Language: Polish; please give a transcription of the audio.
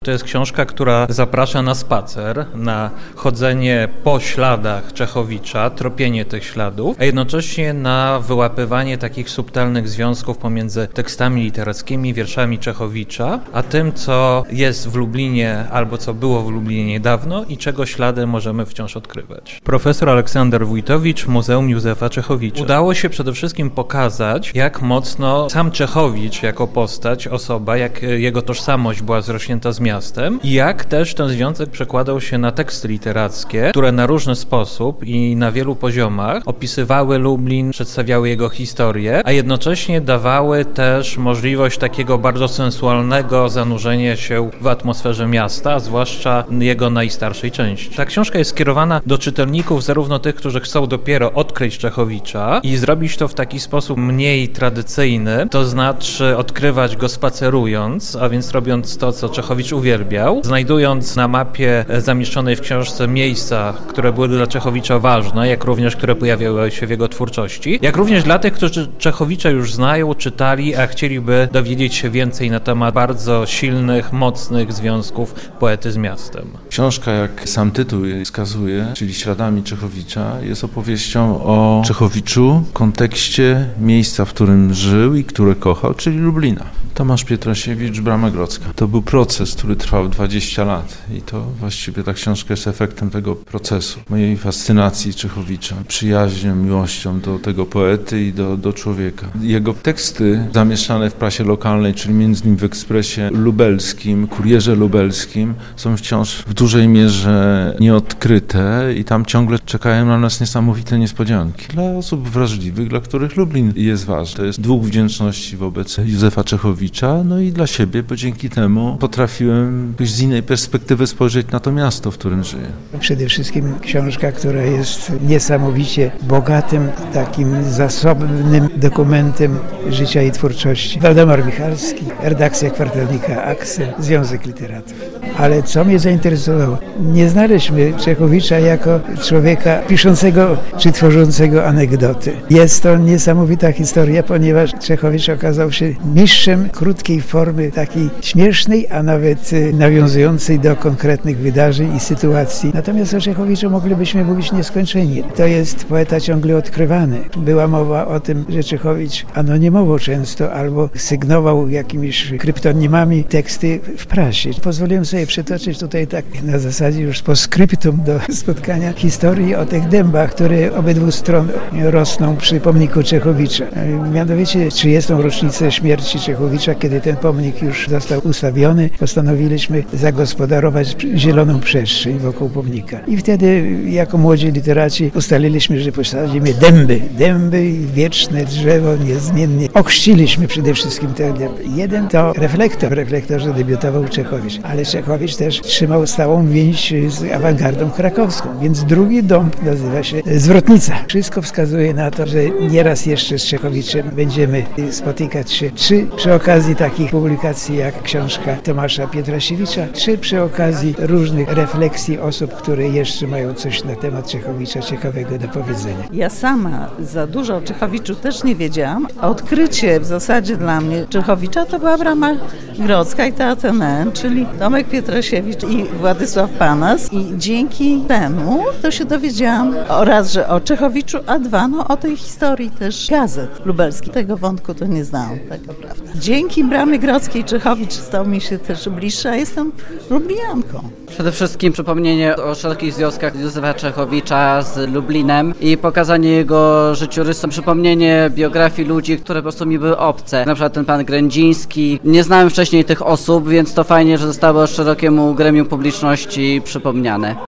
To jest książka, która zaprasza na spacer, na chodzenie po śladach Czechowicza, tropienie tych śladów, a jednocześnie na wyłapywanie takich subtelnych związków pomiędzy tekstami literackimi, wierszami Czechowicza, a tym, co jest w Lublinie albo co było w Lublinie niedawno i czego ślady możemy wciąż odkrywać. Profesor Aleksander Wójtowicz, Muzeum Józefa Czechowicza. Udało się przede wszystkim pokazać, jak mocno sam Czechowicz jako postać, osoba, jak jego tożsamość była zrośnięta z miastem i jak też ten związek przekładał się na teksty literackie, które na różny sposób i na wielu poziomach opisywały Lublin, przedstawiały jego historię, a jednocześnie dawały też możliwość takiego bardzo sensualnego zanurzenia się w atmosferze miasta, zwłaszcza jego najstarszej części. Ta książka jest skierowana do czytelników, zarówno tych, którzy chcą dopiero odkryć Czechowicza i zrobić to w taki sposób mniej tradycyjny, to znaczy odkrywać go spacerując, a więc robiąc to, co Czechowicz uwielbiał, znajdując na mapie zamieszczonej w książce miejsca, które były dla Czechowicza ważne, jak również które pojawiały się w jego twórczości, jak również dla tych, którzy Czechowicza już znają, czytali, a chcieliby dowiedzieć się więcej na temat bardzo silnych, mocnych związków poety z miastem. Książka, jak sam tytuł jej wskazuje, czyli Śladami Czechowicza, jest opowieścią o Czechowiczu w kontekście miejsca, w którym żył i które kochał, czyli Lublina. Tomasz Pietrasiewicz, Brama Grodzka. To był proces, który trwał 20 lat i to właściwie ta książka jest efektem tego procesu. Mojej fascynacji Czechowicza, przyjaźnią, miłością do tego poety i do człowieka. Jego teksty zamieszczane w prasie lokalnej, czyli między innymi w Ekspresie Lubelskim, Kurierze Lubelskim, są wciąż w dużej mierze nieodkryte i tam ciągle czekają na nas niesamowite niespodzianki. Dla osób wrażliwych, dla których Lublin jest ważny. To jest dług wdzięczności wobec Józefa Czechowicza, no i dla siebie, bo dzięki temu potrafiłem z innej perspektywy spojrzeć na to miasto, w którym żyję. Przede wszystkim książka, która jest niesamowicie bogatym, takim zasobnym dokumentem życia i twórczości. Waldemar Michalski, redakcja kwartalnika Axel, Związek Literatów. Ale co mnie zainteresowało? Nie znaleźliśmy Czechowicza jako człowieka piszącego czy tworzącego anegdoty. Jest to niesamowita historia, ponieważ Czechowicz okazał się mistrzem krótkiej formy, takiej śmiesznej, a nawet nawiązującej do konkretnych wydarzeń i sytuacji. Natomiast o Czechowiczu moglibyśmy mówić nieskończenie. To jest poeta ciągle odkrywany. Była mowa o tym, że Czechowicz anonimował często albo sygnował jakimiś kryptonimami teksty w prasie. Pozwoliłem sobie przytoczyć tutaj tak na zasadzie już postscriptum do spotkania historii o tych dębach, które obydwu stron rosną przy pomniku Czechowicza. Mianowicie 30. rocznicę śmierci Czechowicza, kiedy ten pomnik już został ustawiony, postanowiliśmy zagospodarować zieloną przestrzeń wokół pomnika. I wtedy jako młodzi literaci ustaliliśmy, że posadzimy dęby, wieczne drzewo, niezmiennie. Ochrzciliśmy przede wszystkim ten dęb. Jeden to reflektor. W reflektorze debiutował Czechowicz, ale Czechowicz też trzymał stałą więź z awangardą krakowską, więc drugi dąb nazywa się Zwrotnica. Wszystko wskazuje na to, że nieraz jeszcze z Czechowiczem będziemy spotykać się, czy przy okazji takich publikacji jak książka Tomasza Pietrasiewicza, czy przy okazji różnych refleksji osób, które jeszcze mają coś na temat Czechowicza ciekawego do powiedzenia. Ja sama za dużo o Czechowiczu też nie wiedziałam, a odkrycie w zasadzie dla mnie Czechowicza to była Brama Grodzka i Teatr NN, czyli Tomek Pietrasiewicz i Władysław Panas i dzięki temu to się dowiedziałam raz, że o Czechowiczu, a dwa, o tej historii też gazet lubelskich. Tego wątku to nie znałam, tak naprawdę. Dzięki Bramie Grodzkiej Czechowicz stał mi się też bliższy, a jestem lublianką. Przede wszystkim przypomnienie o szerokich związkach Józefa Czechowicza z Lublinem i pokazanie jego życiorysu, przypomnienie biografii ludzi, które po prostu mi były obce. Na przykład ten pan Grędziński. Nie znałem wcześniej tych osób, więc to fajnie, że zostały szerokiemu gremium publiczności przypomniane.